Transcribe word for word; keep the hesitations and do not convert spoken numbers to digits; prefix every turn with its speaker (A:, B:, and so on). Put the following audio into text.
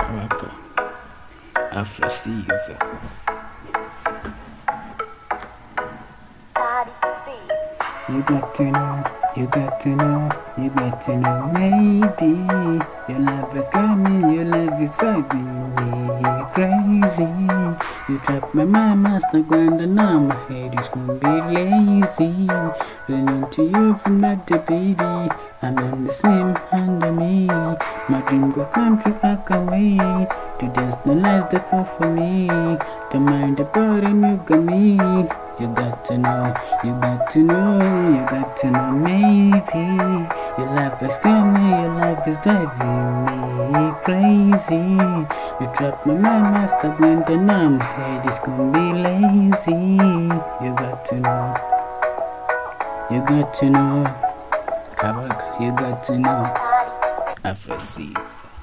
A: Raka Afro Caesar. You got to know, you got to know, you got to know, maybe your love has got me, your love is driving me crazy. You trap my mind, master grind, and now my head is gonna be lazy. Running to you from that day, baby, I'm on the same under me. My dream go come true, I can wait to just no lies that fall for me. Don't mind the burden you got me. You got to know, you got to know, you got to know, maybe your life is coming, your life is driving me crazy. You trap my mind, master blind, and I'm head is gonna be lazy. You got to know, you got to know, Kabak, you got to know, Afro Caesar.